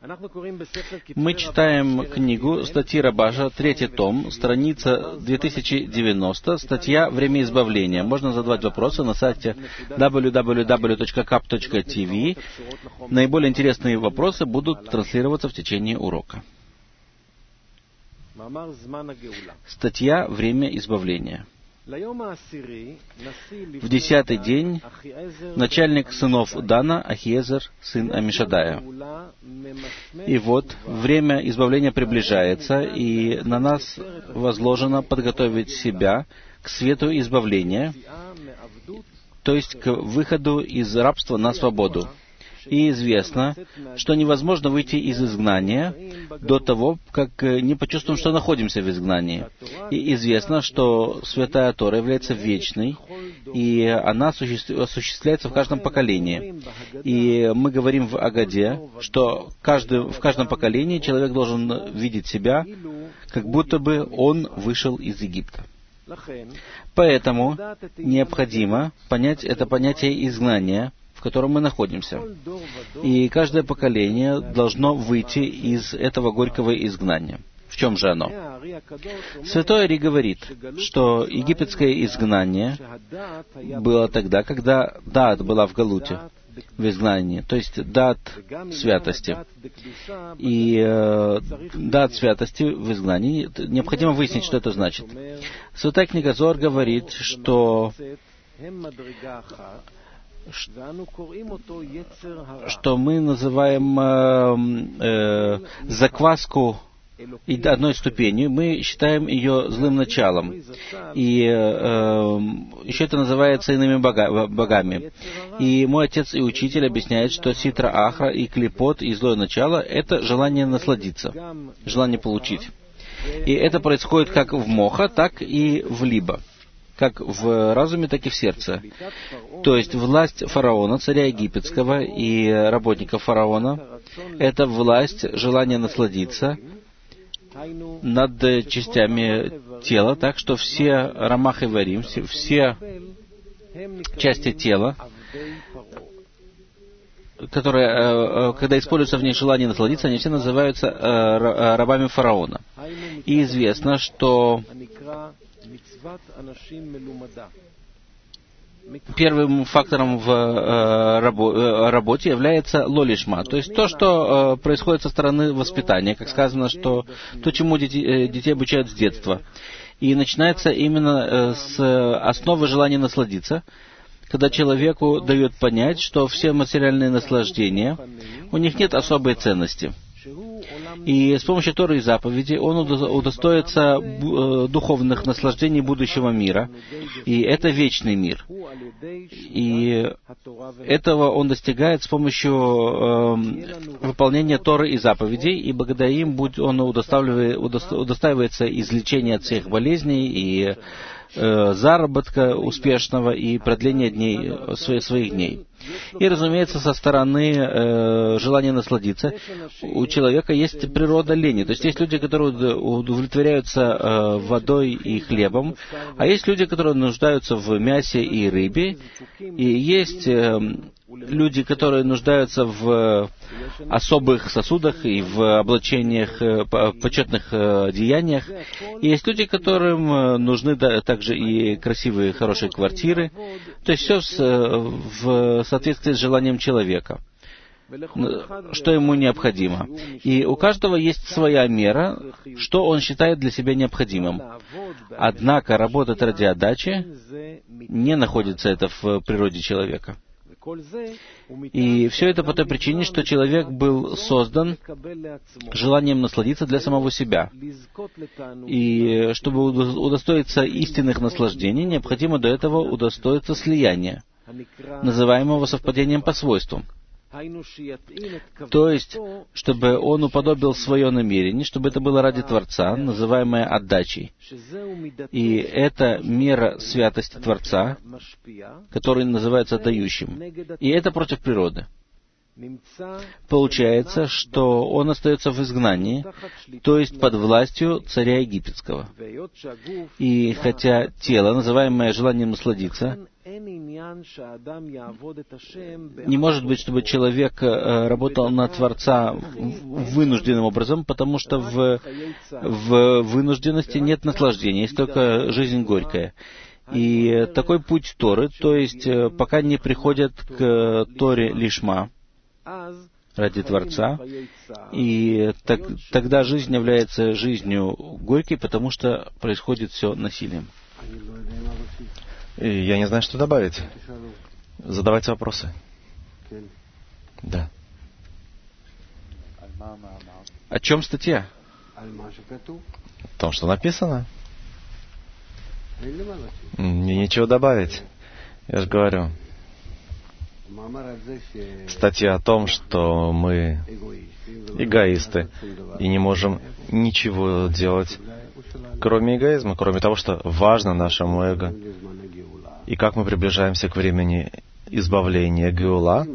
Мы читаем книгу «Статьи Рабаша», 3 том, страница 2090, статья «Время избавления». Можно задавать вопросы на сайте www.kap.tv. Наиболее интересные вопросы будут транслироваться в течение урока. Статья «Время избавления». В 10-й день начальник сынов Дана, Ахиезер, сын Амишадая. И вот время избавления приближается, и на нас возложено подготовить себя к свету избавления, то есть к выходу из рабства на свободу. И известно, что невозможно выйти из изгнания до того, как не почувствуем, что находимся в изгнании. И известно, что Святая Тора является вечной, и она осуществляется в каждом поколении. И мы говорим в Агаде, что в каждом поколении человек должен видеть себя, как будто бы он вышел из Египта. Поэтому необходимо понять это понятие изгнания, в котором мы находимся. И каждое поколение должно выйти из этого горького изгнания. В чем же оно? Святой Ари говорит, что египетское изгнание было тогда, когда Даат была в Галуте, в изгнании, то есть Даат святости. И Даат святости в изгнании, необходимо выяснить, что это значит. Святая книга Зоар говорит, что мы называем закваску одной ступенью, мы считаем ее злым началом. И еще это называется иными богами. И мой отец и учитель объясняет, что ситра ахра и клипот и злое начало — это желание насладиться, желание получить. И это происходит как в моха, так и в либо. Как в разуме, так и в сердце. То есть власть фараона, царя египетского и работников фараона — это власть желания насладиться над частями тела, так что все рамах и варим, все части тела, которые, когда используются в них желание насладиться, они все называются рабами фараона. И известно, что первым фактором в работе является лолишма, то есть то, что происходит со стороны воспитания, как сказано, что то, чему детей обучают с детства. И начинается именно с основы желания насладиться, когда человеку дают понять, что все материальные наслаждения, у них нет особой ценности. И с помощью Торы и заповедей он удостоится духовных наслаждений будущего мира. И это вечный мир. И этого он достигает с помощью выполнения Торы и заповедей, и благодаря им он удостаивается излечения от всех болезней и заработка успешного и продления дней, своих дней. И, разумеется, со стороны желания насладиться у человека есть природа лени. То есть есть люди, которые удовлетворяются водой и хлебом, а есть люди, которые нуждаются в мясе и рыбе, и есть люди, которые нуждаются в особых сосудах и в облачениях, почетных деяниях. И есть люди, которым нужны также и красивые, хорошие квартиры. То есть все в соответствии с желанием человека, что ему необходимо. И у каждого есть своя мера, что он считает для себя необходимым. Однако работать ради отдачи не находится это в природе человека. И все это по той причине, что человек был создан желанием насладиться для самого себя. И чтобы удостоиться истинных наслаждений, необходимо до этого удостоиться слияния, называемого совпадением по свойствам. То есть, чтобы он уподобил свое намерение, чтобы это было ради Творца, называемое отдачей. И это мера святости Творца, который называется дающим. И это против природы. Получается, что он остается в изгнании, то есть под властью царя египетского. И хотя тело, называемое желанием насладиться, Не может быть, чтобы человек работал на Творца вынужденным образом, потому что в вынужденности нет наслаждения, есть только жизнь горькая. И такой путь Торы, то есть пока не приходят к Торе лишма, ради Творца, и тогда жизнь является жизнью горькой, потому что происходит все насилием. И я не знаю, что добавить. Задавайте вопросы. Да. О чем статья? О том, что написано. Мне нечего добавить. Я же говорю. Статья о том, что мы эгоисты и не можем ничего делать, кроме эгоизма, кроме того, что важно нашему эго. И как мы приближаемся к времени избавления Геула,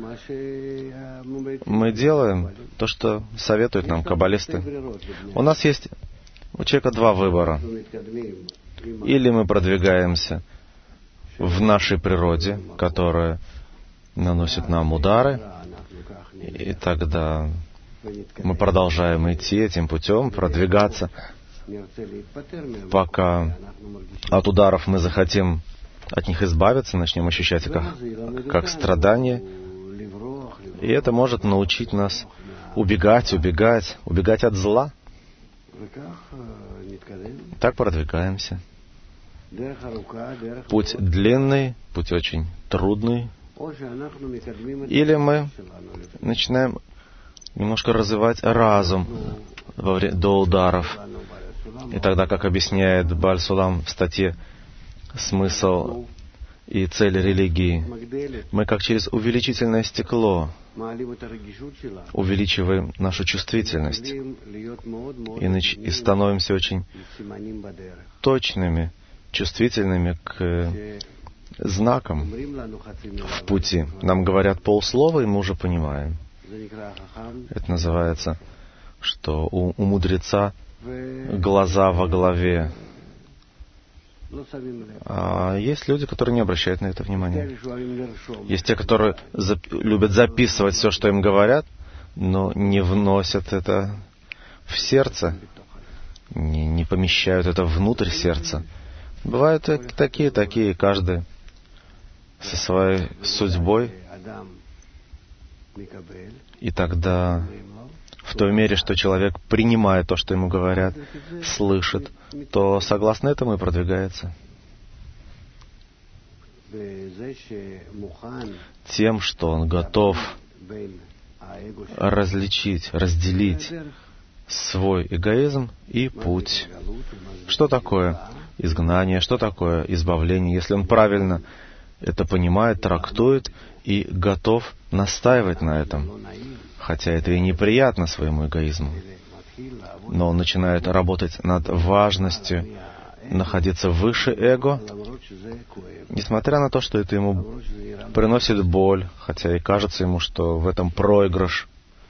мы делаем то, что советуют нам каббалисты. У нас есть у человека два выбора. Или мы продвигаемся в нашей природе, которая наносит нам удары, и тогда мы продолжаем идти этим путем, продвигаться, пока от ударов мы захотим от них избавиться, начнем ощущать их как страдание. И это может научить нас убегать от зла. Так продвигаемся. Путь длинный, путь очень трудный. Или мы начинаем немножко развивать разум до ударов. И тогда, как объясняет Бааль Сулам в статье «Смысл и цель религии», мы как через увеличительное стекло увеличиваем нашу чувствительность и становимся очень точными, чувствительными к знаком в пути. Нам говорят полслова, и мы уже понимаем. Это называется, что у мудреца глаза во голове. А есть люди, которые не обращают на это внимания. Есть те, которые любят записывать все, что им говорят, но не вносят это в сердце, не помещают это внутрь сердца. Бывают такие, каждый со своей судьбой. И тогда, в той мере, что человек принимает то, что ему говорят, слышит, то согласно этому и продвигается. Тем, что он готов разделить свой эгоизм и путь. Что такое изгнание, что такое избавление, если он правильно это понимает, трактует и готов настаивать на этом. Хотя это и неприятно своему эгоизму. Но он начинает работать над важностью находиться выше эго, несмотря на то, что это ему приносит боль, хотя и кажется ему, что в этом проигрыш.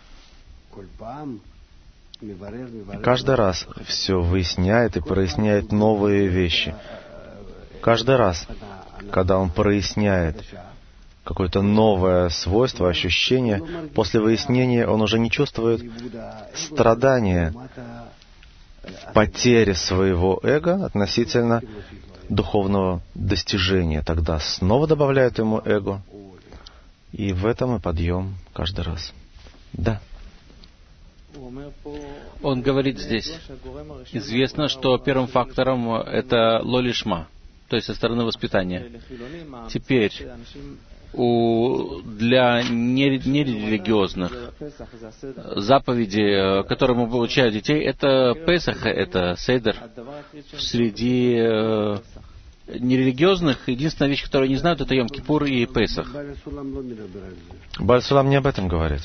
Каждый раз все выясняет и проясняет новые вещи. Каждый раз, когда он проясняет какое-то новое свойство, ощущение, после выяснения он уже не чувствует страдания, потери своего эго относительно духовного достижения. Тогда снова добавляют ему эго, и в этом и подъем каждый раз. Да. Он говорит здесь, известно, что первым фактором это лолишма, то есть со стороны воспитания. Теперь, для нерелигиозных заповеди, которые мы получаем детей, это Песах, это Седер. Среди нерелигиозных единственная вещь, которую они знают, это Йом-Кипур и Песах. Бааль Сулам не об этом говорит.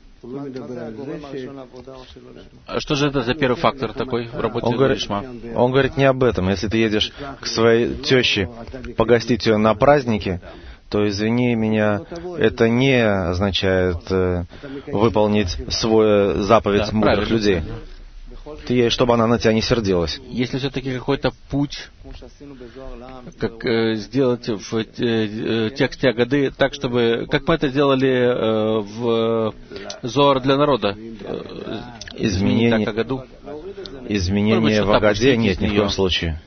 Что же это за первый фактор такой в работе лолишма? Он говорит не об этом. Если ты едешь к своей теще погостить ее на празднике, то, извини меня, это не означает выполнить свою заповедь мудрых людей. чтобы она на тебя не сердилась. Если все-таки какой-то путь, как сделать в тексте Агады так, чтобы, как мы это делали в Зоар для народа, изменить так Агаду. Изменение в Агаде нет, ни в коем случае.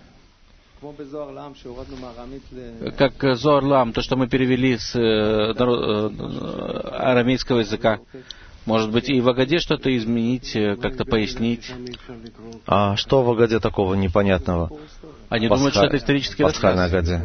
Как Зоар Лам, то, что мы перевели с арамейского языка. Может быть, и в Агаде что-то изменить, как-то пояснить. А что в Агаде такого непонятного? Они думают, что это исторический рассказ. Пасхальной Агаде.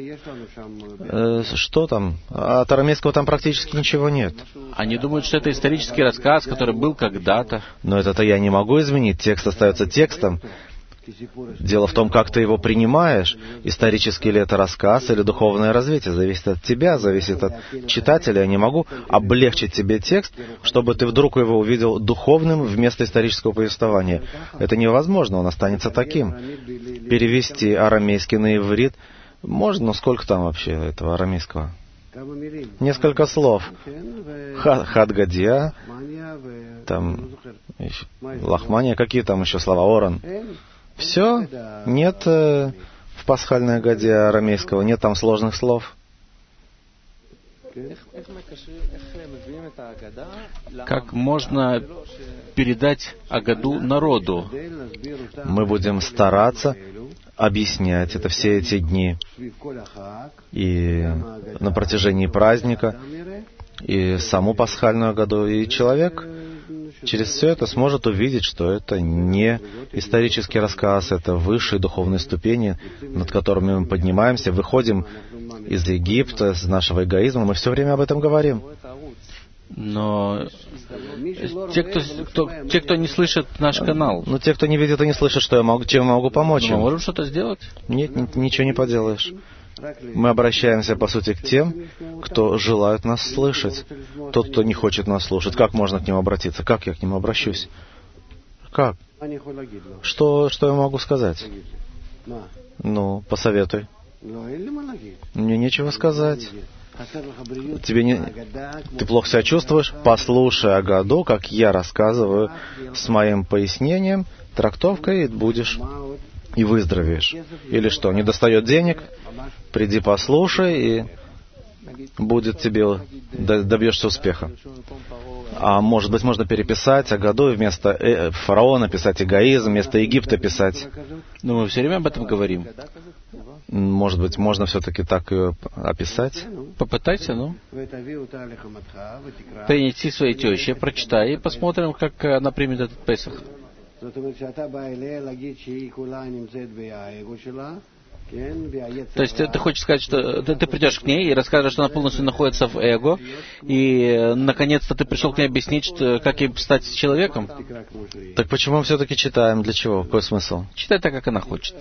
Что там? От арамейского там практически ничего нет. Они думают, что это исторический рассказ, который был когда-то. Но это-то я не могу изменить. Текст остается текстом. Дело в том, как ты его принимаешь. Исторический ли это рассказ или духовное развитие. Зависит от тебя, зависит от читателя. Я не могу облегчить тебе текст, чтобы ты вдруг его увидел духовным вместо исторического повествования. Это невозможно, он останется таким. Перевести арамейский на иврит можно, но сколько там вообще этого арамейского? Несколько слов. Хадгадия, там лахмания, какие там еще слова? Оран. Все? Нет в пасхальной Агаде арамейского, нет там сложных слов. Как можно передать Агаду народу? Мы будем стараться объяснять это все эти дни и на протяжении праздника, и саму пасхальную Агаду, и человек через все это сможет увидеть, что это не исторический рассказ, это высшие духовные ступени, над которыми мы поднимаемся, выходим из Египта, из нашего эгоизма, мы все время об этом говорим. Но те, кто не слышит наш канал... Но те, кто не видит и не слышит, чем я могу помочь им? Мы можем что-то сделать? Нет, ничего не поделаешь. Мы обращаемся, по сути, к тем, кто желает нас слышать. Тот, кто не хочет нас слушать, как можно к нему обратиться? Как я к нему обращусь? Как? Что я могу сказать? Ну, посоветуй. Мне нечего сказать. Ты плохо себя чувствуешь? Послушай Агаду, как я рассказываю, с моим пояснением, трактовкой, и будешь, и выздоровеешь. Или что, не достает денег? Приди послушай, и будет тебе, добьешься успеха. А может быть, можно переписать Агаду и вместо фараона писать эгоизм, вместо Египта писать. Но мы все время об этом говорим. Может быть, можно все-таки так ее описать? Попытайся, ну. Принеси своей теще, прочитай, и посмотрим, как она примет этот Песах. То есть ты хочешь сказать, что ты придешь к ней и расскажешь, что она полностью находится в эго, и наконец-то ты пришел к ней объяснить, как ей стать человеком? Так почему мы все-таки читаем? Для чего? Какой смысл? Читай так, как она хочет.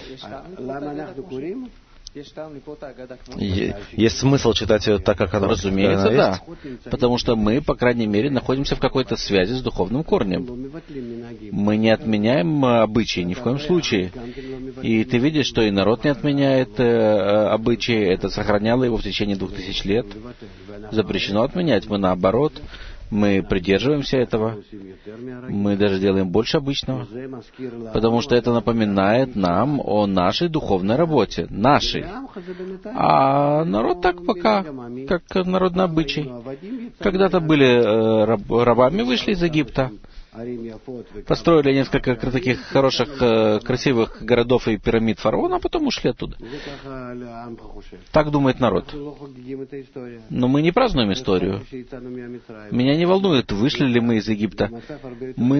Есть смысл читать ее так, как она есть? Разумеется, да. Потому что мы, по крайней мере, находимся в какой-то связи с духовным корнем. Мы не отменяем обычаи ни в коем случае. И ты видишь, что и народ не отменяет обычаи. Это сохраняло его в течение 2000 лет. Запрещено отменять. Мы наоборот. Мы придерживаемся этого. Мы даже делаем больше обычного. Потому что это напоминает нам о нашей духовной работе. Нашей. А народ так пока, как народный обычай. Когда-то были рабами, вышли из Египта. Построили несколько таких хороших, красивых городов и пирамид фараона, а потом ушли оттуда. Так думает народ. Но мы не празднуем историю. Меня не волнует, вышли ли мы из Египта. Мы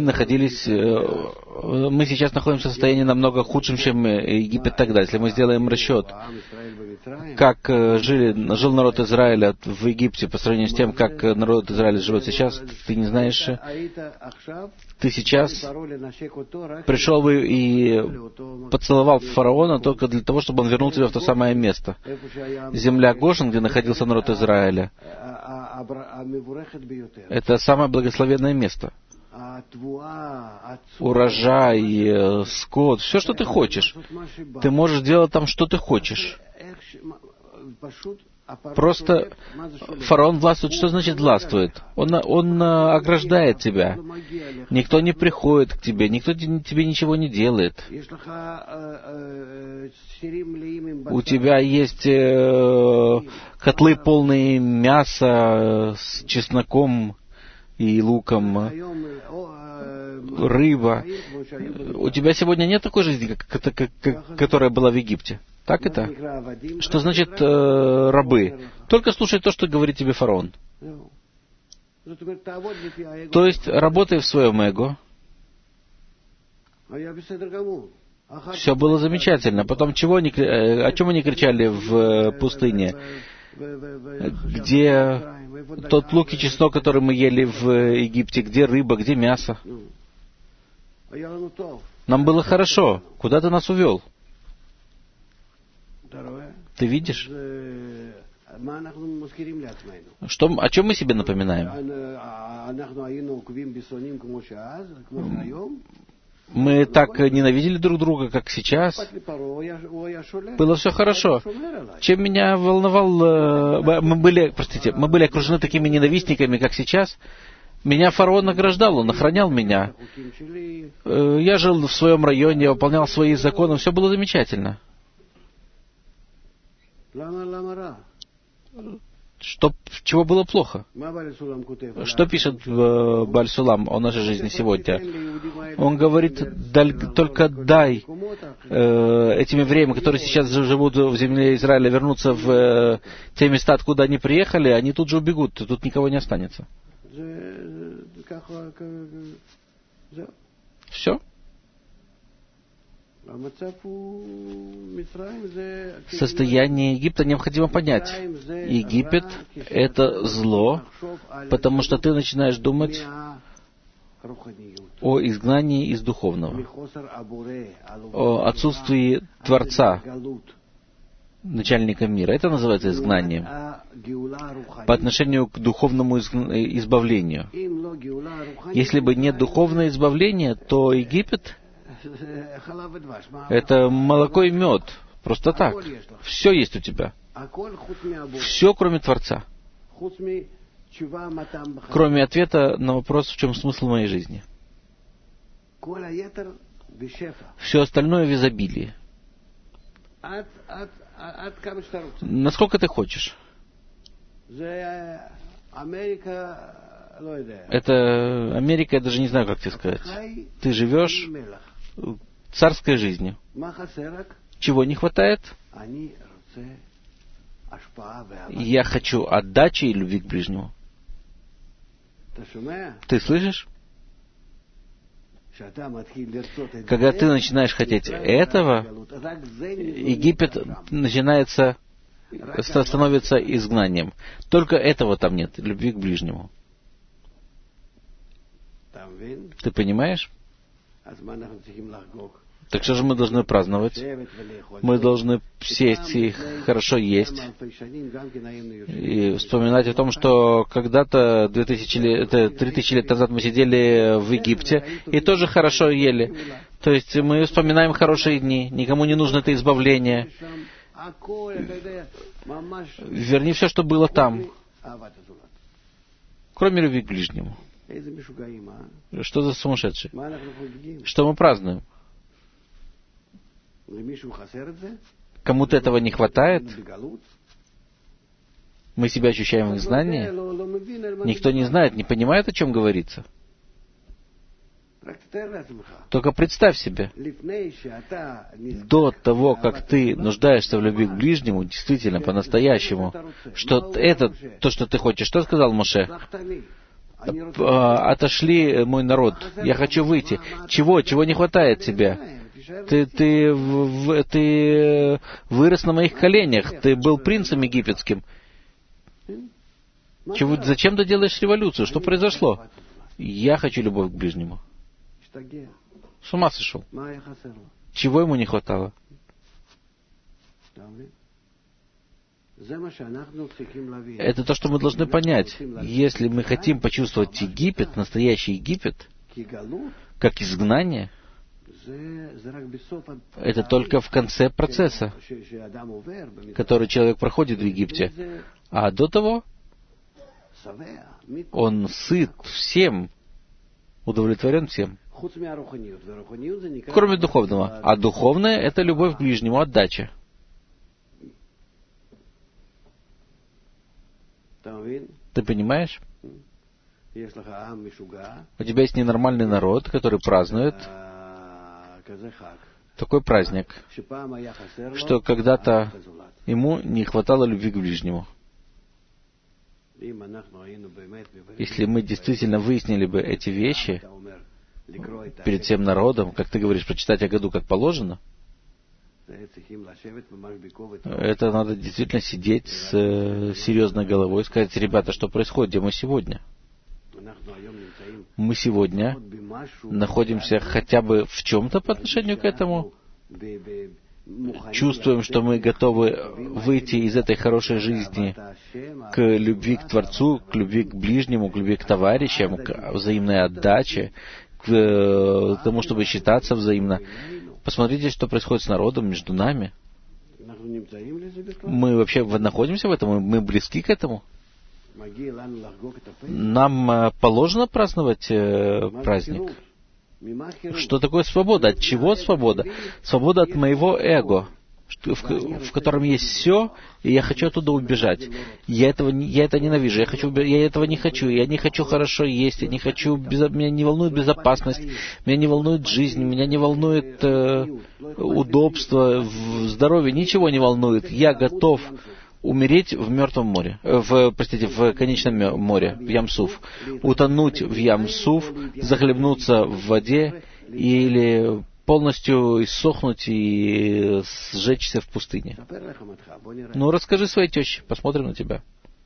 сейчас находимся в состоянии намного худшем, чем Египет тогда. Если мы сделаем расчет, как жил народ Израиля в Египте по сравнению с тем, как народ Израиля живет сейчас, ты не знаешь... Ты сейчас пришел бы и поцеловал фараона только для того, чтобы он вернул тебя в то самое место. Земля Гошен, где находился народ Израиля, это самое благословенное место. Урожай, скот, все, что ты хочешь. Ты можешь делать там, что ты хочешь. Просто фараон властвует. Что значит властвует? Он ограждает тебя. Никто не приходит к тебе, никто тебе ничего не делает. У тебя есть котлы, полные мяса с чесноком и луком, рыба. У тебя сегодня нет такой жизни, которая была в Египте. Так это? Что значит рабы? Только слушай то, что говорит тебе фараон. То есть работай в своем эго. Все было замечательно. Потом о чем они кричали в пустыне? Где тот лук и чеснок, который мы ели в Египте? Где рыба? Где мясо? Нам было хорошо. Куда ты нас увел? Ты видишь? О чем мы себе напоминаем? Мы так ненавидели друг друга, как сейчас. Было все хорошо. Чем меня волновал... Мы были окружены такими ненавистниками, как сейчас. Меня фараон награждал, он охранял меня. Я жил в своем районе, я выполнял свои законы, все было замечательно. Чего было плохо? Что пишет Бааль Сулам о нашей жизни сегодня? Он говорит, только дай этим евреям, которые сейчас живут в земле Израиля, вернуться в те места, откуда они приехали, они тут же убегут, тут никого не останется. Все. Состояние Египта необходимо понять. Египет — это зло, потому что ты начинаешь думать о изгнании из духовного, о отсутствии Творца, начальника мира. Это называется изгнанием по отношению к духовному избавлению. Если бы нет духовного избавления, то Египет — это молоко и мед. Просто так. Все есть у тебя. Все, кроме Творца. Кроме ответа на вопрос, в чем смысл моей жизни. Все остальное в изобилии. Насколько ты хочешь. Это Америка, я даже не знаю, как тебе сказать. Ты живешь царской жизнью. Чего не хватает? Я хочу отдачи и любви к ближнему. Ты слышишь? Когда ты начинаешь хотеть этого, Египет становится изгнанием. Только этого там нет, любви к ближнему. Ты понимаешь? Так что же мы должны праздновать? Мы должны сесть и хорошо есть. И вспоминать о том, что когда-то 3000 лет назад мы сидели в Египте и тоже хорошо ели. То есть мы вспоминаем хорошие дни. Никому не нужно это избавление. Верни все, что было там. Кроме любви к ближнему. Что за сумасшедший? Что мы празднуем? Кому-то этого не хватает? Мы себя ощущаем в изгнании? Никто не знает, не понимает, о чем говорится. Только представь себе, до того, как ты нуждаешься в любви к ближнему, действительно, по-настоящему, что это то, что ты хочешь. Что сказал Моше? Отошли мой народ, я хочу выйти. Чего не хватает тебе? Ты вырос на моих коленях, ты был принцем египетским. Зачем ты делаешь революцию? Что произошло? Я хочу любовь к ближнему. С ума сошел. Чего ему не хватало? Это то, что мы должны понять. Если мы хотим почувствовать Египет, настоящий Египет, как изгнание, Это только в конце процесса, который человек проходит в Египте. А до того он сыт всем, удовлетворен всем, кроме духовного. А духовное — это любовь к ближнему, отдача. Ты понимаешь? У тебя есть ненормальный народ, который празднует такой праздник, что когда-то ему не хватало любви к ближнему. Если мы действительно выяснили бы эти вещи перед всем народом, как ты говоришь, прочитать о году как положено, это надо действительно сидеть с серьезной головой и сказать: ребята, что происходит, где мы сегодня? Мы сегодня находимся хотя бы в чем-то по отношению к этому, чувствуем, что мы готовы выйти из этой хорошей жизни к любви к Творцу, к любви к ближнему, к любви к товарищам, к взаимной отдаче, к тому, чтобы считаться взаимно. Посмотрите, что происходит с народом, между нами. Мы вообще находимся в этом? Мы близки к этому? Нам положено праздновать праздник? Что такое свобода? От чего свобода? Свобода от моего эго, в котором есть все, и я хочу оттуда убежать. Я это ненавижу, я этого не хочу. Я не хочу хорошо есть, меня не волнует безопасность, меня не волнует жизнь, меня не волнует удобство, здоровье, ничего не волнует. Я готов умереть в Мертвом море, в конечном море, в Ям-Суф, утонуть в Ям-Суф, захлебнуться в воде или полностью иссохнуть и сжечься в пустыне. Ну, расскажи своей теще, посмотрим на тебя.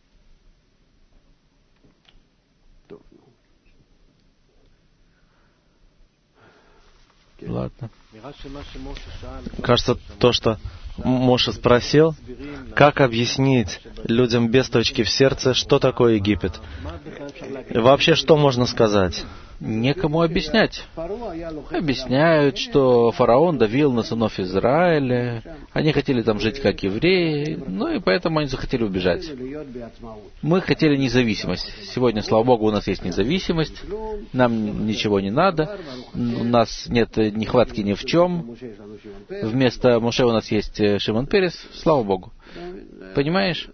Ладно. Кажется, то, что Моше спросил, как объяснить людям без точки в сердце, что такое Египет? И вообще, что можно сказать? Некому объяснять. Объясняют, что фараон давил на сынов Израиля, они хотели там жить как евреи, ну и поэтому они захотели убежать. Мы хотели независимость. Сегодня, слава Богу, у нас есть независимость, нам ничего не надо, у нас нет нехватки ни в чем. Вместо Моше у нас есть Шимон Перес, слава Богу. Понимаешь?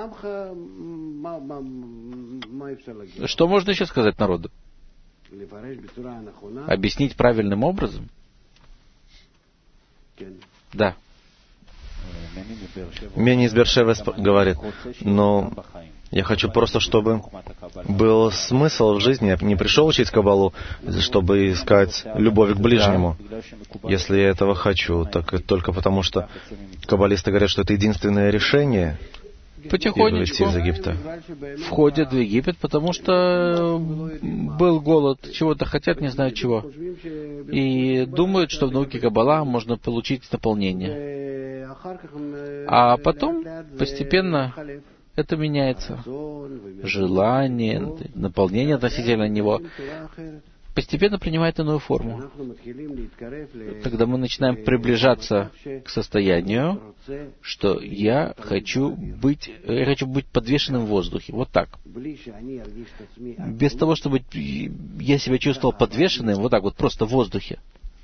Что можно еще сказать народу? Объяснить правильным образом? Да. Мени из Бершевы говорит: но я хочу просто, чтобы был смысл в жизни. Я не пришел учить Кабалу, чтобы искать любовь к ближнему. Если я этого хочу, так только потому, что каббалисты говорят, что это единственное решение. Потихонечку входят в Египет, потому что был голод, чего-то хотят, не знаю чего. И думают, что в науке Каббала можно получить наполнение. А потом постепенно это меняется. Желание, наполнение относительно него постепенно принимает иную форму. Когда мы начинаем приближаться к состоянию, что я хочу быть подвешенным в воздухе. Вот так. Без того, чтобы я себя чувствовал подвешенным, вот так вот, просто в воздухе.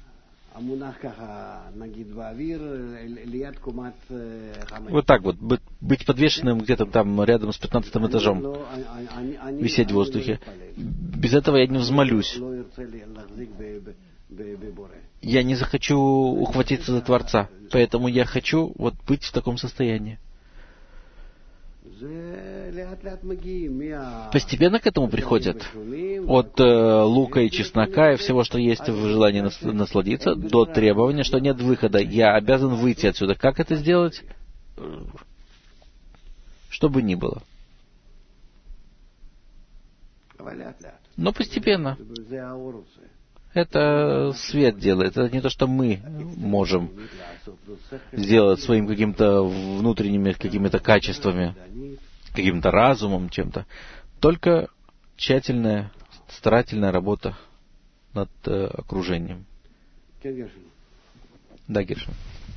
Вот так вот, быть подвешенным где-то там рядом с 15-м этажом, висеть в воздухе. Без этого я не взмолюсь. Я не захочу ухватиться за Творца, поэтому я хочу вот быть в таком состоянии. Постепенно к этому приходят. От лука и чеснока и всего, что есть в желании насладиться, до требования, что нет выхода. Я обязан выйти отсюда. Как это сделать? Что бы ни было. Но постепенно. Это свет делает. Это не то, что мы можем сделать своим каким-то внутренними какими-то качествами, каким-то разумом, чем-то. Только тщательная, старательная работа над окружением. Да, Гершин.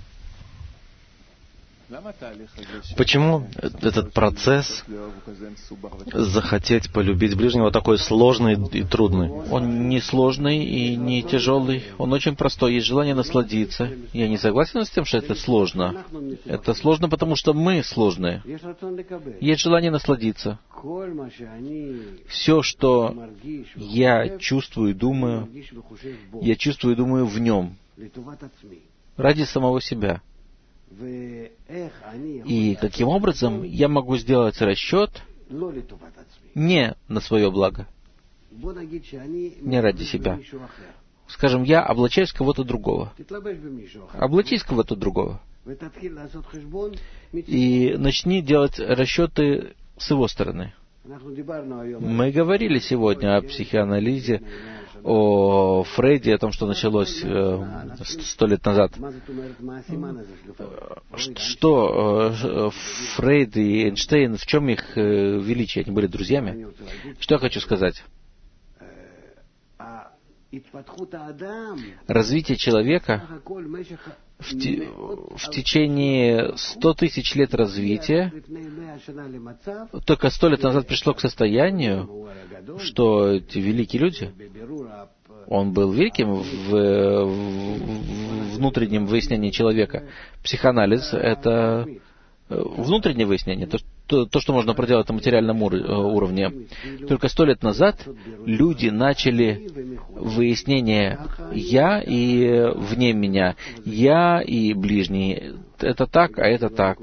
Почему этот процесс захотеть полюбить ближнего такой сложный и трудный? Он не сложный и не тяжелый. Он очень простой. Есть желание насладиться. Я не согласен с тем, что это сложно. Это сложно, потому что мы сложные. Есть желание насладиться. Все, что я чувствую и думаю в нем. Ради самого себя. И каким образом я могу сделать расчет не на свое благо, не ради себя. Скажем, я облачаюсь в кого-то другого. Облачись в кого-то другого. И начни делать расчеты с его стороны. Мы говорили сегодня о психоанализе, о Фрейде, о том, что началось 100 лет назад. Что Фрейд и Эйнштейн, в чем их величие? Они были друзьями. Что я хочу сказать? Развитие человека в течение 100 тысяч лет развития только 100 лет назад пришло к состоянию, что эти великие люди, он был великим в внутреннем выяснении человека. Психоанализ — это внутреннее выяснение, то, что можно проделать на материальном уровне. Только 100 лет назад люди начали выяснение «я» и «вне меня», «я» и «ближний». Это так, а это так.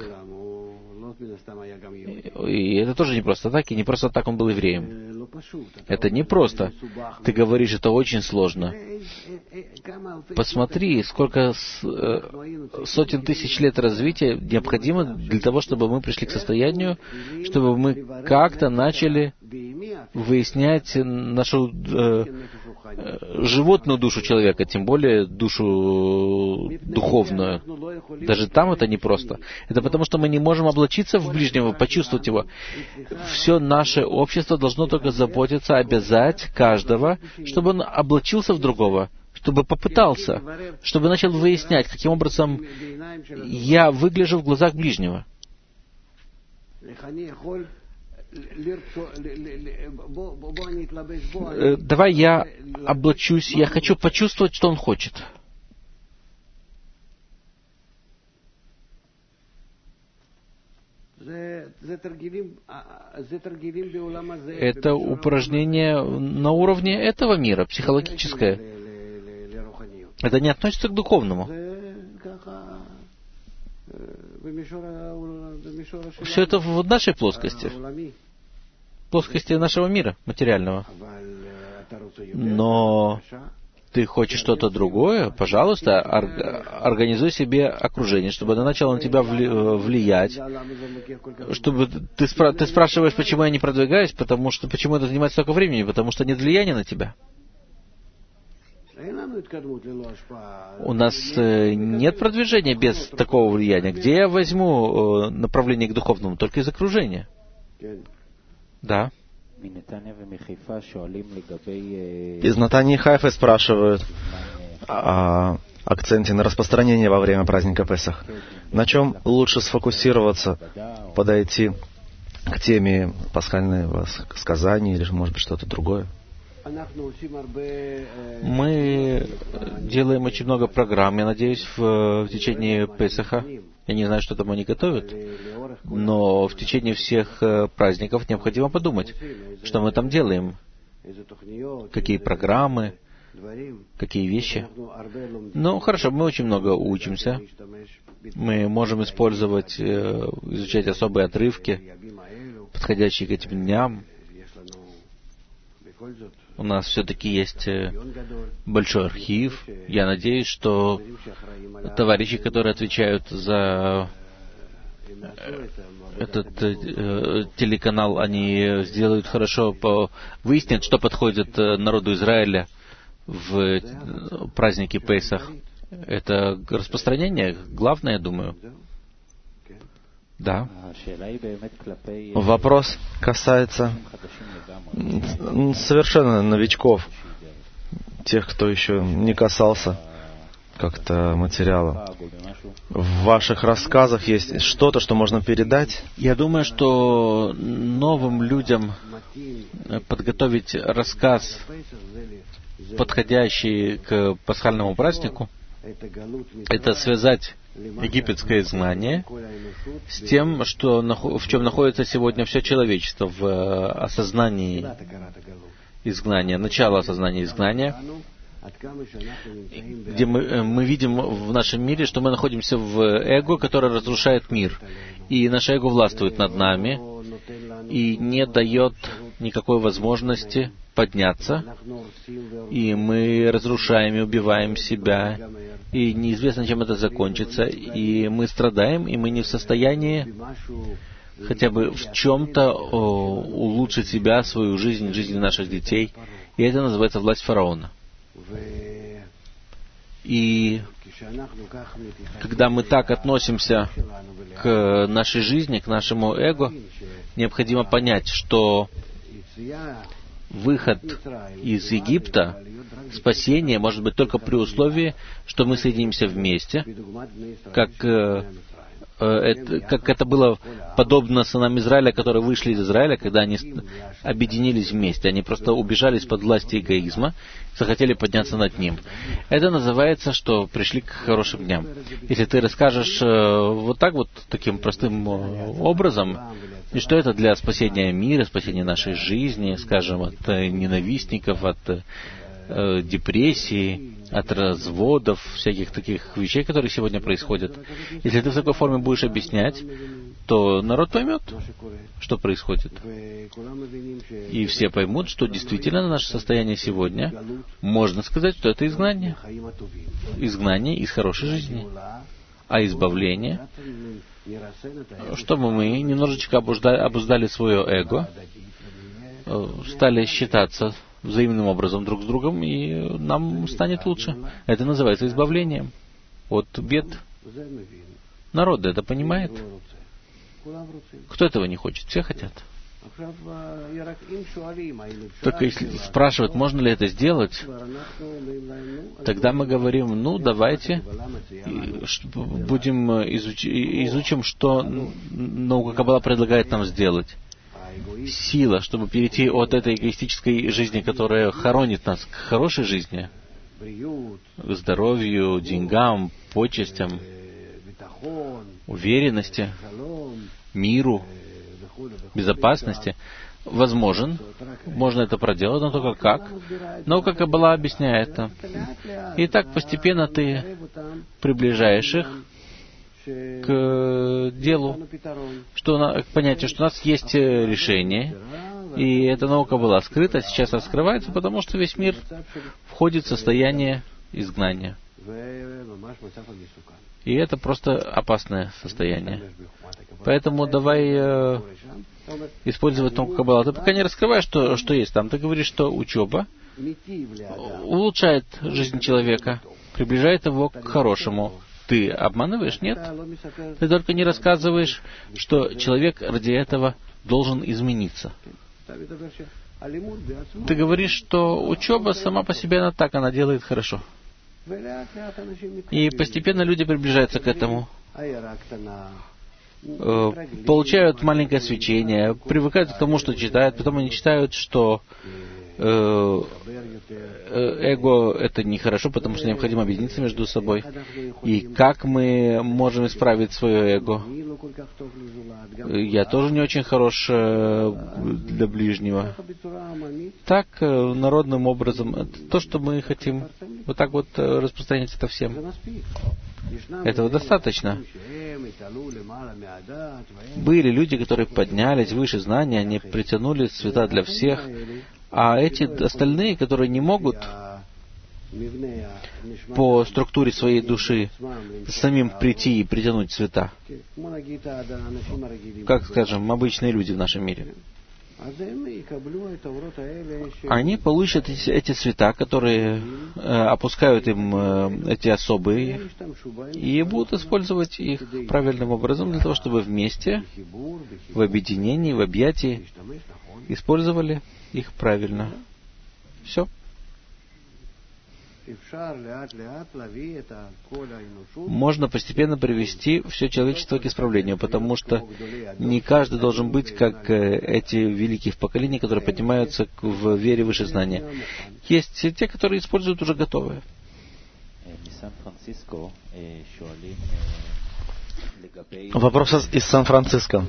И это тоже не просто так, и не просто так он был евреем. Это не просто. Ты говоришь, это очень сложно. Посмотри, сколько сотен тысяч лет развития необходимо для того, чтобы мы пришли к состоянию, чтобы мы как-то начали выяснять нашу животную душу человека, тем более душу духовную. Даже там это непросто. Это потому, что мы не можем облачиться в ближнего, почувствовать его. Все наше общество должно только заботиться, обязать каждого, чтобы он облачился в другого, чтобы попытался, чтобы начал выяснять, каким образом я выгляжу в глазах ближнего. Давай я облачусь, я хочу почувствовать, что он хочет. Это упражнение на уровне этого мира, психологическое. Это не относится к духовному. Все это в нашей плоскости. Плоскости нашего мира, материального. Но ты хочешь что-то другое, пожалуйста, организуй себе окружение, чтобы оно начало на тебя влиять. Чтобы ты спрашиваешь, почему я не продвигаюсь, почему это занимает столько времени, потому что нет влияния на тебя. У нас нет продвижения без такого влияния. Где я возьму направление к духовному? Только из окружения. Да. Из Натании и Хайфы спрашивают о акценте на распространение во время праздника Песах. На чем лучше сфокусироваться, подойти к теме пасхального сказания или, может быть, что-то другое? Мы делаем очень много программ, я надеюсь, в течение Песаха. Я не знаю, что там они готовят, но в течение всех праздников необходимо подумать, что мы там делаем, какие программы, какие вещи. Ну, хорошо, мы очень много учимся. Мы можем использовать, изучать особые отрывки, подходящие к этим дням. У нас все-таки есть большой архив. Я надеюсь, что товарищи, которые отвечают за этот телеканал, они сделают хорошо, выяснят, что подходит народу Израиля в празднике Песах. Это распространение главное, я думаю. Да. Вопрос касается совершенно новичков, тех, кто еще не касался как-то материала. В ваших рассказах есть что-то, что можно передать? Я думаю, что новым людям подготовить рассказ, подходящий к пасхальному празднику, это связать египетское изгнание с тем, что, в чем находится сегодня все человечество, в осознании изгнания, начало осознания изгнания, где мы видим в нашем мире, что мы находимся в эго, которое разрушает мир. И наше эго властвует над нами и не дает никакой возможности подняться. И мы разрушаем и убиваем себя. И неизвестно, чем это закончится. И мы страдаем, и мы не в состоянии хотя бы в чем-то улучшить себя, свою жизнь, жизнь наших детей. И это называется власть фараона. И когда мы так относимся к нашей жизни, к нашему эго, необходимо понять, что выход из Египта, спасение может быть только при условии, что мы соединимся вместе, как это было подобно сынам Израиля, которые вышли из Израиля, когда они объединились вместе. Они просто убежали из-под власти эгоизма, захотели подняться над ним. Это называется, что пришли к хорошим дням. Если ты расскажешь вот так вот, таким простым образом, и что это для спасения мира, спасения нашей жизни, скажем, от ненавистников, от депрессии, от разводов, всяких таких вещей, которые сегодня происходят. Если ты в такой форме будешь объяснять, то народ поймет, что происходит. И все поймут, что действительно наше состояние сегодня, можно сказать, что это изгнание. Изгнание из хорошей жизни. А избавление, чтобы мы немножечко обуздали свое эго, стали считаться взаимным образом друг с другом, и нам станет лучше. Это называется избавлением от бед. Народ это понимает. Кто этого не хочет? Все хотят. Только если спрашивают, можно ли это сделать, тогда мы говорим, давайте будем изучим, что наука Каббала предлагает нам сделать. Сила, чтобы перейти от этой эгоистической жизни, которая хоронит нас, к хорошей жизни, к здоровью, деньгам, почестям, уверенности, миру, безопасности, возможен. Можно это проделать, но только как? Наука Каббала объясняет это. И так постепенно ты приближаешь их к делу, к понятию, что у нас есть решение, и эта наука была скрыта, сейчас раскрывается, потому что весь мир входит в состояние изгнания. И это просто опасное состояние. Поэтому давай использовать науку Каббала. Ты пока не раскрываешь, что есть там. Ты говоришь, что учеба улучшает жизнь человека, приближает его к хорошему. Ты обманываешь? Нет. Ты только не рассказываешь, что человек ради этого должен измениться. Ты говоришь, что учеба сама по себе она делает хорошо. И постепенно люди приближаются к этому. Получают маленькое свечение, привыкают к тому, что читают, потом они читают, что эго — это нехорошо, потому что необходимо объединиться между собой. И как мы можем исправить свое эго? Я тоже не очень хорош для ближнего. Так, народным образом, то, что мы хотим, вот так вот распространять это всем. Этого достаточно. Были люди, которые поднялись выше знания, они притянули света для всех, а эти остальные, которые не могут по структуре своей души самим прийти и притянуть цвета, как, скажем, обычные люди в нашем мире, они получат эти цвета, которые опускают им эти особые, и будут использовать их правильным образом для того, чтобы вместе, в объединении, в объятии, использовали их правильно. Все. можно постепенно привести все человечество к исправлению, потому что не каждый должен быть как эти великие поколения, которые поднимаются в вере выше знания. Есть те, которые используют уже готовое. Вопрос из Сан-Франциско.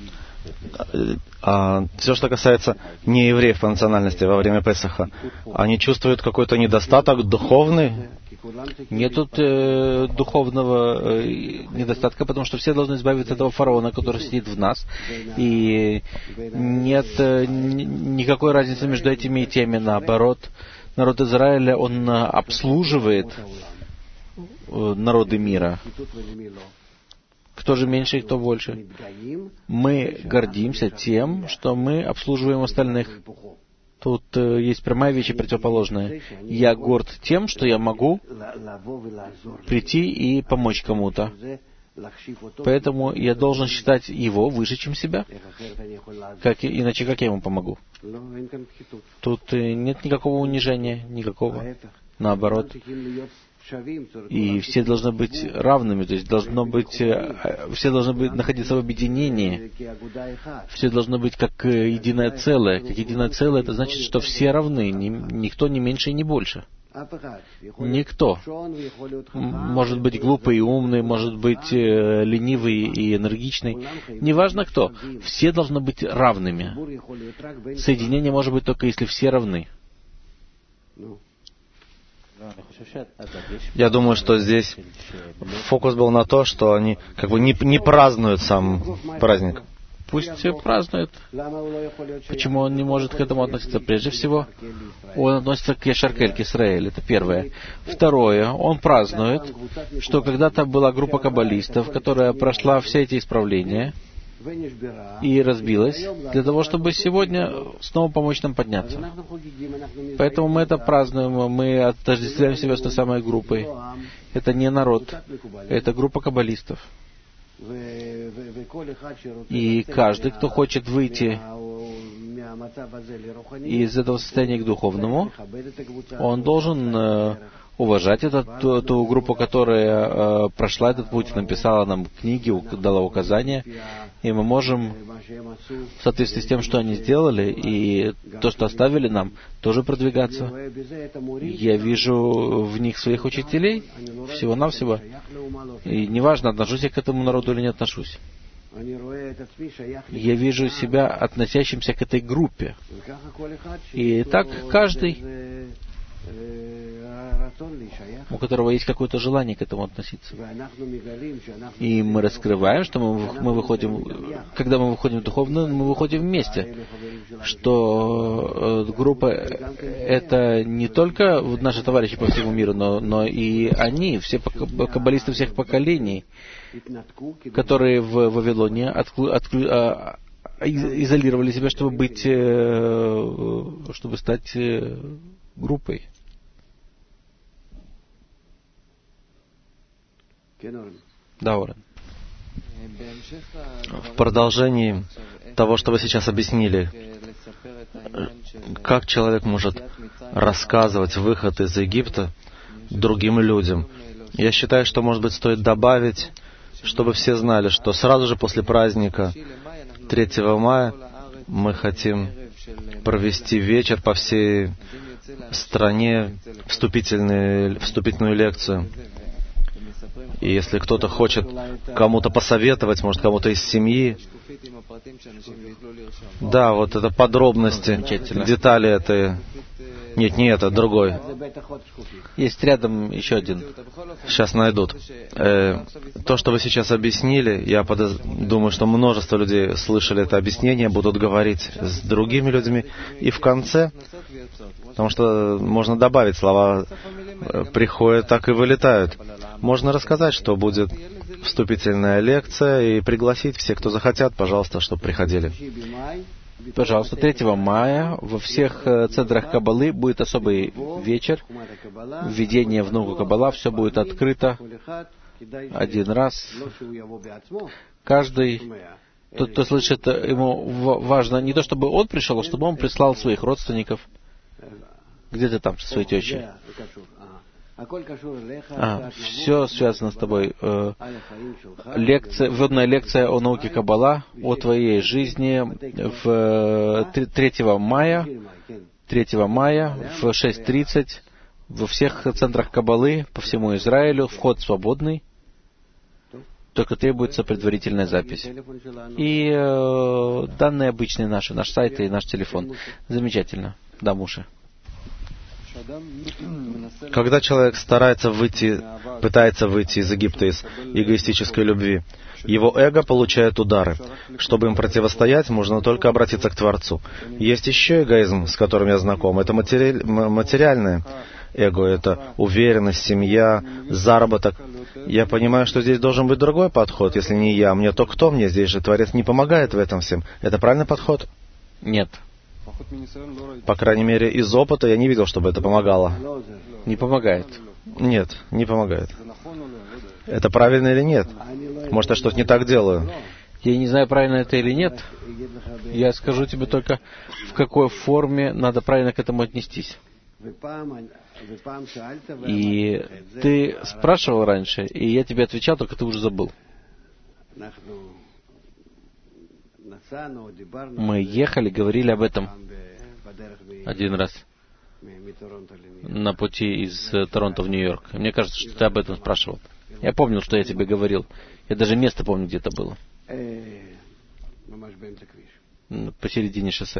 Все, что касается неевреев по национальности во время Песаха, они чувствуют какой-то недостаток духовный? Нет тут духовного недостатка, потому что все должны избавиться от этого фараона, который сидит в нас. И нет никакой разницы между этими и теми. Наоборот, народ Израиля, он обслуживает народы мира. Кто же меньше и кто больше? Мы гордимся тем, что мы обслуживаем остальных. Тут есть прямая вещь и противоположная. Я горд тем, что я могу прийти и помочь кому-то. Поэтому я должен считать его выше, чем себя. Иначе как я ему помогу? Тут нет никакого унижения, никакого. Наоборот. И все должны быть равными, то есть все должны находиться в объединении. Все должны быть как единое целое. Как единое целое, это значит, что все равны, никто не меньше и не больше. Никто. Может быть глупый и умный, может быть ленивый и энергичный. Неважно кто. Все должны быть равными. Соединение может быть только если все равны. Я думаю, что здесь фокус был на то, что они как бы не празднуют сам праздник. Пусть все празднуют. Почему он не может к этому относиться? Прежде всего, он относится к Яшар-Кель, к Исраэль. Это первое. Второе, он празднует, что когда-то была группа каббалистов, которая прошла все эти исправления и разбилась, для того, чтобы сегодня снова помочь нам подняться. Поэтому мы это празднуем, мы отождествляем себя с той самой группой. Это не народ, это группа каббалистов. И каждый, кто хочет выйти из этого состояния к духовному, он должен уважать ту группу, которая прошла этот путь, написала нам книги, дала указания, и мы можем в соответствии с тем, что они сделали, и то, что оставили нам, тоже продвигаться. Я вижу в них своих учителей, всего-навсего, и неважно, отношусь я к этому народу или не отношусь. Я вижу себя относящимся к этой группе. И так каждый, у которого есть какое-то желание к этому относиться. И мы раскрываем, что мы выходим, когда мы выходим духовно, мы выходим вместе. Что группа — это не только наши товарищи по всему миру, но и они, все каббалисты всех поколений, которые в Вавилоне изолировали себя, чтобы стать группой. Да, Орен. В продолжении того, что вы сейчас объяснили, как человек может рассказывать выход из Египта другим людям? Я считаю, что, может быть, стоит добавить, чтобы все знали, что сразу же после праздника 3 мая мы хотим провести вечер по всей стране, вступительную лекцию. И если кто-то хочет кому-то посоветовать, может, кому-то из семьи, да, вот это подробности, детали это... Нет, не это, другой. Есть рядом еще один. Сейчас найдут. То, что вы сейчас объяснили, я думаю, что множество людей слышали это объяснение, будут говорить с другими людьми. И в конце, потому что можно добавить слова, приходят, так и вылетают. Можно рассказать, что будет вступительная лекция, и пригласить всех, кто захотят, пожалуйста, чтобы приходили. Пожалуйста, 3 мая во всех центрах Каббалы будет особый вечер, введение в науку Каббала, все будет открыто один раз. Каждый, тот, кто слышит, ему важно не то, чтобы он пришел, а чтобы он прислал своих родственников. Где ты там со своей тещей? Все связано с тобой. Вводная лекция о науке Каббала, о твоей жизни в 3 мая в 6:30 во всех центрах Каббалы по всему Израилю. Вход свободный. Только требуется предварительная запись. И данные обычные наши, наш сайт и наш телефон. Замечательно. Да, Муше. Когда человек пытается выйти из Египта из эгоистической любви, его эго получает удары. Чтобы им противостоять, можно только обратиться к Творцу. Есть еще эгоизм, с которым я знаком. Это материальное эго, это уверенность, семья, заработок. Я понимаю, что здесь должен быть другой подход. Если не я, мне, то кто мне? Здесь же Творец не помогает в этом всем. Это правильный подход? Нет. По крайней мере, из опыта я не видел, чтобы это помогало. Не помогает. Нет, не помогает. Это правильно или нет? Может, я что-то не так делаю? Я не знаю, правильно это или нет. Я скажу тебе только, в какой форме надо правильно к этому отнестись. И ты спрашивал раньше, и я тебе отвечал, только ты уже забыл. Мы ехали, говорили об этом один раз на пути из Торонто в Нью-Йорк. Мне кажется, что ты об этом спрашивал. Я помнил, что я тебе говорил. Я даже место помню, где это было. Посередине шоссе.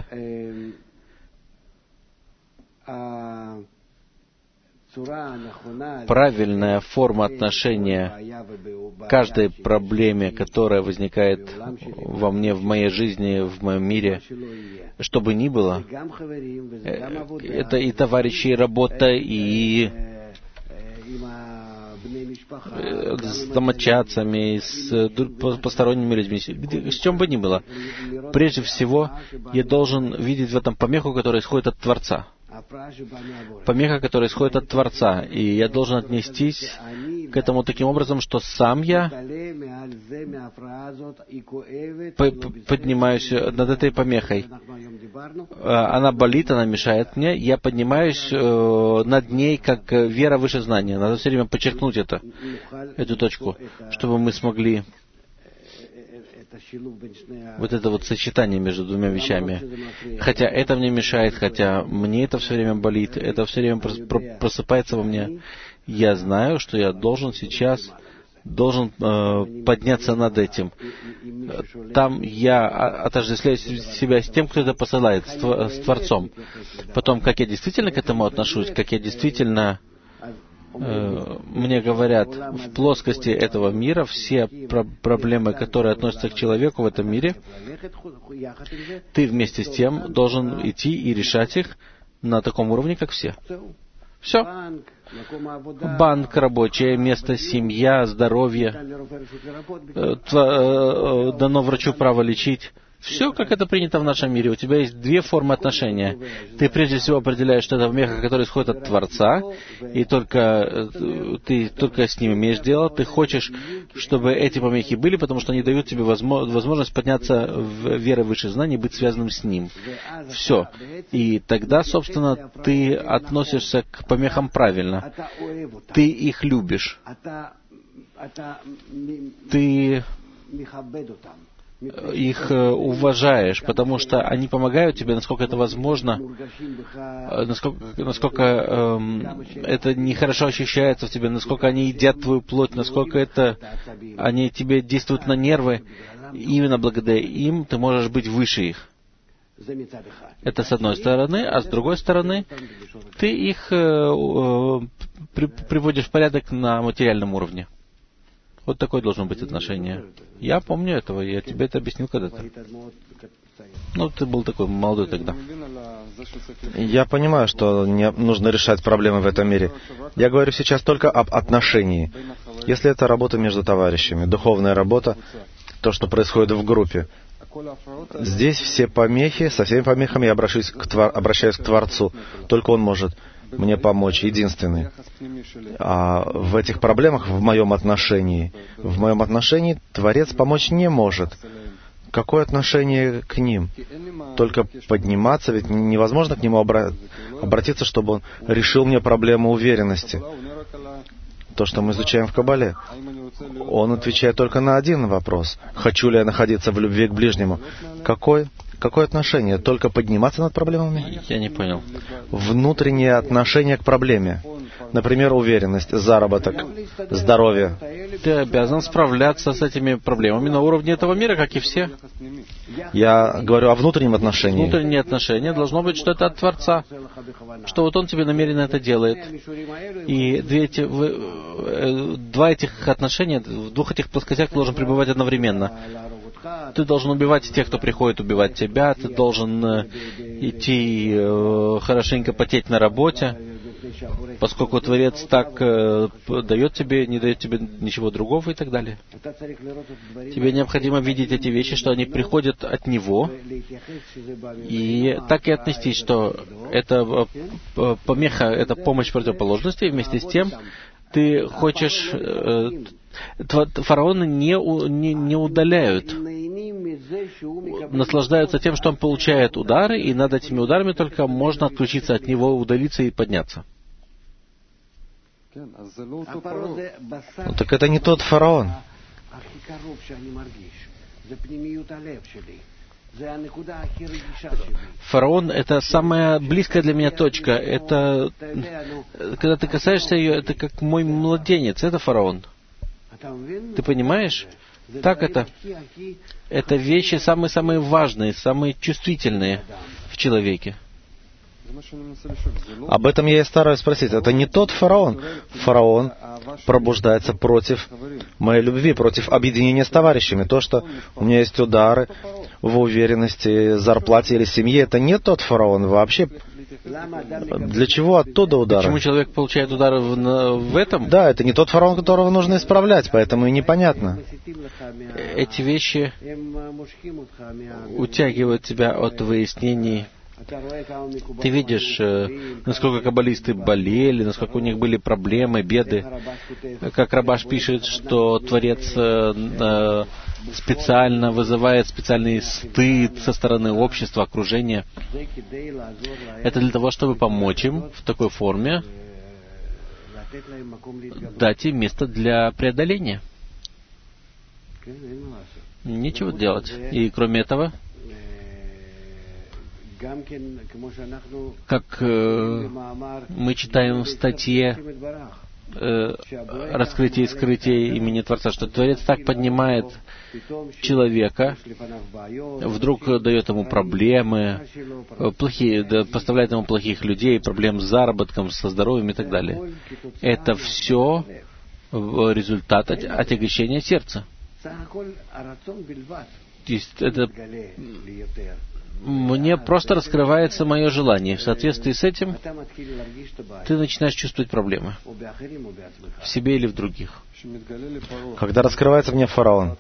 Правильная форма отношения к каждой проблеме, которая возникает во мне, в моей жизни, в моем мире, что бы ни было, это и товарищи, и работа, и с домочадцами, с посторонними людьми, с чем бы ни было. Прежде всего, я должен видеть в этом помеху, которая исходит от Творца. Помеха, которая исходит от Творца. И я должен отнестись к этому таким образом, что сам я поднимаюсь над этой помехой. Она болит, она мешает мне. Я поднимаюсь над ней, как вера выше знания. Надо все время подчеркнуть эту точку, чтобы мы смогли вот это вот сочетание между двумя вещами. Хотя это мне мешает, хотя мне это все время болит, это все время просыпается во мне. Я знаю, что я должен подняться над этим. Там я отождествляю себя с тем, кто это посылает, с Творцом. Потом, как я действительно к этому отношусь, как я действительно... мне говорят, в плоскости этого мира все проблемы, которые относятся к человеку в этом мире, ты вместе с тем должен идти и решать их на таком уровне, как все. Все. Банк, рабочее место, семья, здоровье, дано врачу право лечить. Все, как это принято в нашем мире. У тебя есть две формы отношения. Ты прежде всего определяешь, что это помеха, которая исходит от Творца, и ты только с ним имеешь дело. Ты хочешь, чтобы эти помехи были, потому что они дают тебе возможность подняться в веры выше знаний, быть связанным с ним. Все. И тогда, собственно, ты относишься к помехам правильно. Ты их любишь. Ты их уважаешь, потому что они помогают тебе, насколько это возможно, насколько это нехорошо ощущается в тебе, насколько они едят твою плоть, насколько они тебе действуют на нервы. И именно благодаря им ты можешь быть выше их. Это с одной стороны, а с другой стороны, ты их приводишь в порядок на материальном уровне. Вот такое должно быть отношение. Я помню этого, я тебе это объяснил когда-то. Ну, ты был такой молодой тогда. Я понимаю, что нужно решать проблемы в этом мире. Я говорю сейчас только об отношении. Если это работа между товарищами, духовная работа, то, что происходит в группе, здесь все помехи, со всеми помехами я обращаюсь к Творцу. Только Он может мне помочь, единственный. А в этих проблемах, в моем отношении, Творец помочь не может. Какое отношение к ним? Только подниматься, ведь невозможно к нему обратиться, чтобы он решил мне проблему уверенности. то, что мы изучаем в Кабале. Он отвечает только на один вопрос. Хочу ли я находиться в любви к ближнему? Какое отношение? Только подниматься над проблемами? Я не понял. Внутреннее отношение к проблеме. Например, уверенность, заработок, здоровье. Ты обязан справляться с этими проблемами на уровне этого мира, как и все. Я говорю о внутреннем отношении. Внутреннее отношение должно быть, что это от Творца. Что вот Он тебе намеренно это делает. И два этих отношения, в двух этих плоскостях ты должен пребывать одновременно. Ты должен убивать тех, кто приходит убивать тебя. Ты должен идти хорошенько потеть на работе, поскольку Творец так дает тебе, не дает тебе ничего другого и так далее. Тебе необходимо видеть эти вещи, что они приходят от Него, и так и отнестись, что это помеха, это помощь противоположности, и вместе с тем ты хочешь... Фараоны не удаляют, наслаждаются тем, что он получает удары, и над этими ударами только можно отключиться от него, удалиться и подняться. Ну, так это не тот фараон. Фараон — это самая близкая для меня точка. Это, когда ты касаешься ее, это как мой младенец. Это фараон. Ты понимаешь? Так это. Это вещи самые-самые важные, самые чувствительные в человеке. Об этом я и стараюсь спросить. Это не тот фараон. Фараон пробуждается против моей любви, против объединения с товарищами. То, что у меня есть удары в уверенности, зарплате или семье, это не тот фараон вообще. Для чего оттуда удары? Почему человек получает удары в этом? Да, это не тот фараон, которого нужно исправлять, поэтому и непонятно. Эти вещи утягивают тебя от выяснений. Ты видишь, насколько каббалисты болели, насколько у них были проблемы, беды. Как Рабаш пишет, что Творец специально вызывает специальный стыд со стороны общества, окружения. Это для того, чтобы помочь им в такой форме, дать им место для преодоления. Нечего делать. И кроме этого, как мы читаем в статье «Раскрытие и скрытие имени Творца», что Творец так поднимает человека, вдруг дает ему проблемы, поставляет ему плохих людей, проблем с заработком, со здоровьем и так далее. Это все результат отягощения сердца. Это мне просто раскрывается мое желание. В соответствии с этим ты начинаешь чувствовать проблемы в себе или в других. Когда раскрывается мне фараон,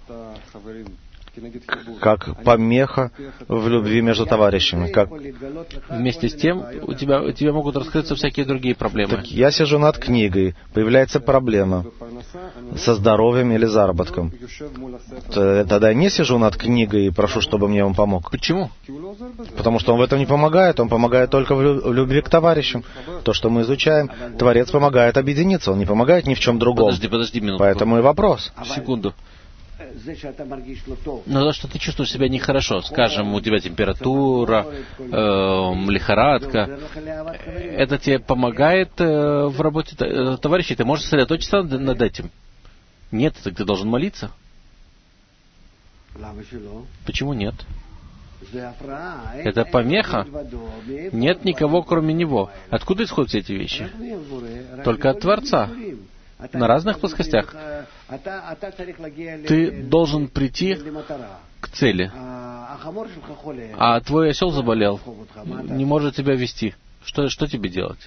как помеха в любви между товарищами. Как... Вместе с тем у тебя могут раскрыться всякие другие проблемы. Так я сижу над книгой, появляется проблема со здоровьем или заработком. Тогда я не сижу над книгой и прошу, чтобы мне он помог. Почему? Потому что он в этом не помогает, он помогает только в любви к товарищам. То, что мы изучаем, Творец помогает объединиться, он не помогает ни в чем другом. Подожди минутку. Поэтому и вопрос. Секунду. Но то, что ты чувствуешь себя нехорошо, скажем, у тебя температура, лихорадка, это тебе помогает в работе товарищей? Ты можешь сосредоточиться над этим? Нет, так ты должен молиться. Почему нет? Это помеха. Нет никого, кроме него. Откуда исходят все эти вещи? Только от Творца. На разных плоскостях. Ты должен прийти к цели. А твой осел заболел, не может тебя вести. Что тебе делать?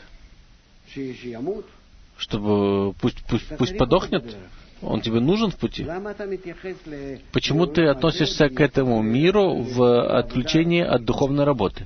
Чтобы пусть подохнет? Он тебе нужен в пути? Почему ты относишься к этому миру в отключении от духовной работы?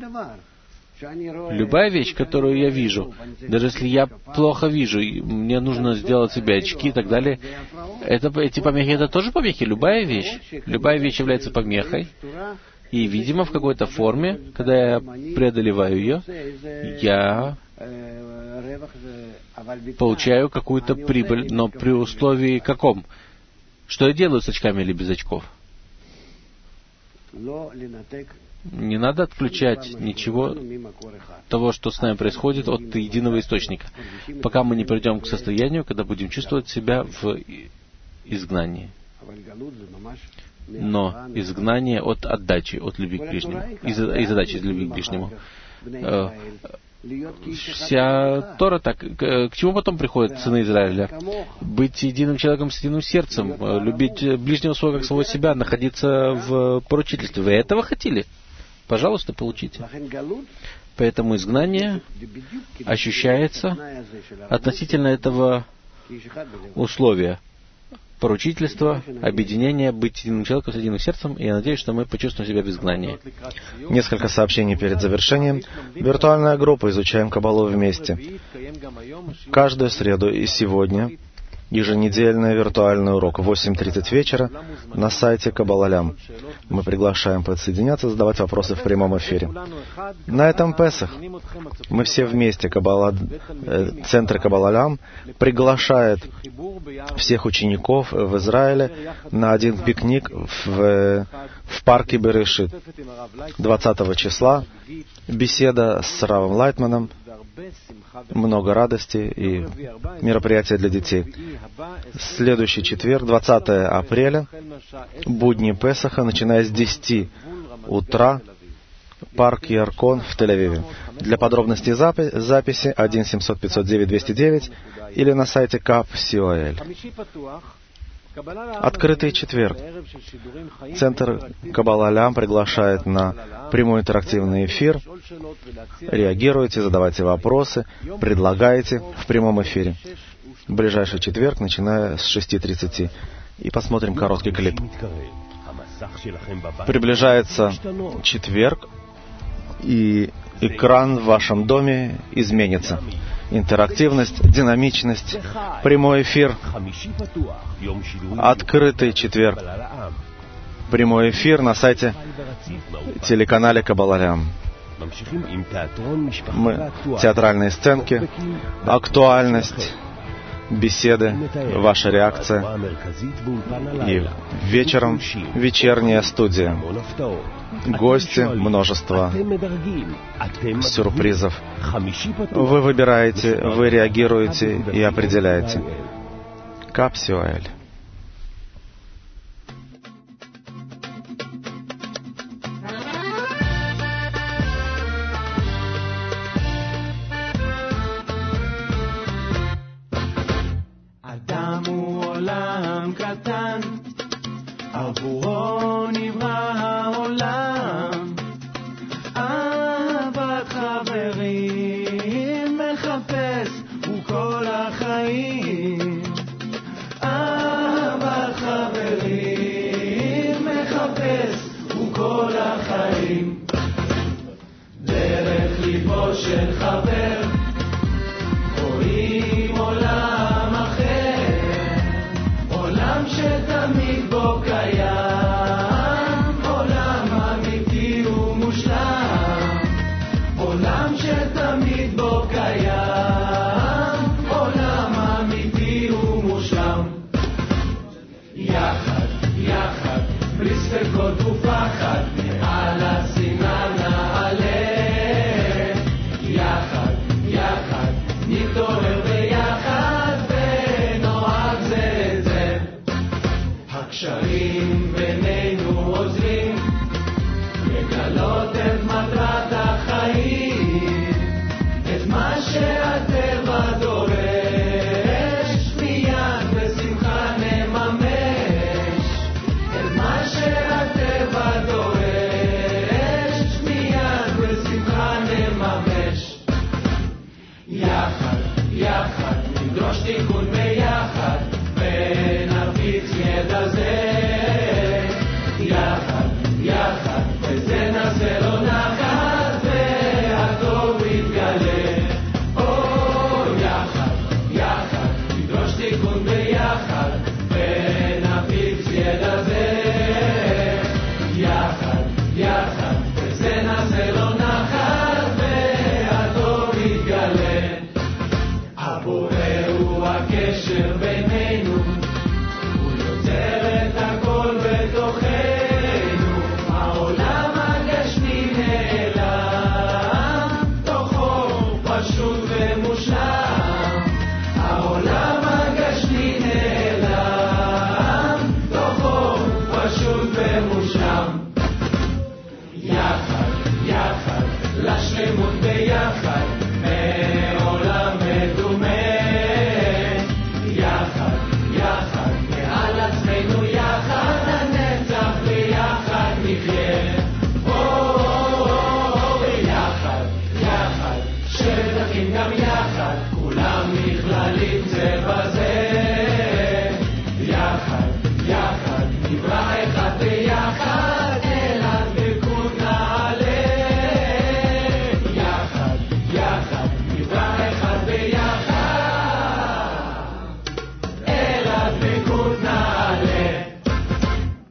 Любая вещь, которую я вижу, даже если я плохо вижу, мне нужно сделать себе очки и так далее, эти помехи, это тоже помехи. Любая вещь является помехой. И, видимо, в какой-то форме, когда я преодолеваю ее, я получаю какую-то прибыль, но при условии каком? Что я делаю с очками или без очков? Не надо отключать ничего того, что с нами происходит, от единого источника, пока мы не придем к состоянию, когда будем чувствовать себя в изгнании. Но изгнание от отдачи, от любви к ближнему, из отдачи из любви к ближнему. Вся Тора так. К чему потом приходят сыны Израиля? Быть единым человеком с единым сердцем, любить ближнего своего как самого себя, находиться в поручительстве. Вы этого хотели? Пожалуйста, получите. Поэтому изгнание ощущается относительно этого условия. Поручительство, объединение, быть единым человеком с единым сердцем, и я надеюсь, что мы почувствуем себя в изгнании. Несколько сообщений перед завершением. Виртуальная группа «Изучаем Каббалу вместе». Каждую среду и сегодня еженедельный виртуальный урок в 8:30 вечера на сайте Каббала-Лям. Мы приглашаем подсоединяться, задавать вопросы в прямом эфире. На этом Песах мы все вместе, Центр Каббала-Лям приглашает всех учеников в Израиле на один пикник в парке Берешит 20 числа. Беседа с Равом Лайтманом, много радости и мероприятия для детей. Следующий четверг, 20 апреля, будни Песаха, начиная с 10 утра, парк Яркон в Тель-Авиве. Для подробностей записи 1-700-509-209 или на сайте Kap.co.il. Открытый четверг. Центр Каббала-Лям приглашает на прямой интерактивный эфир. Реагируйте, задавайте вопросы, предлагайте в прямом эфире. В ближайший четверг, начиная с 6:30. И посмотрим короткий клип. Приближается четверг, и экран в вашем доме изменится. Интерактивность, динамичность, прямой эфир, открытый четверг, прямой эфир на сайте телеканале Каббала-Лям. Театральные сценки, актуальность, беседы, ваша реакция. И вечером вечерняя студия. Гости, множество сюрпризов. Вы выбираете, вы реагируете и определяете. Kap.co.il. הקשר